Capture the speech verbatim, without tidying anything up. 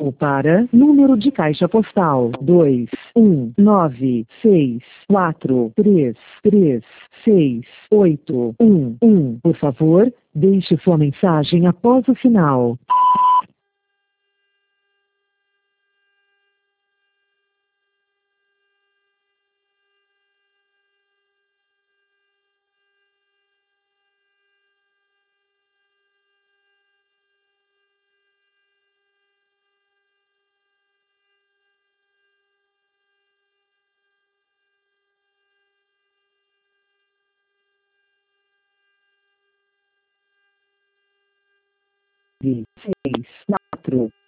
Ou para número de caixa postal dois um nove seis quatro três três seis oito um um. Por favor, deixe sua mensagem após o sinal. seis quatro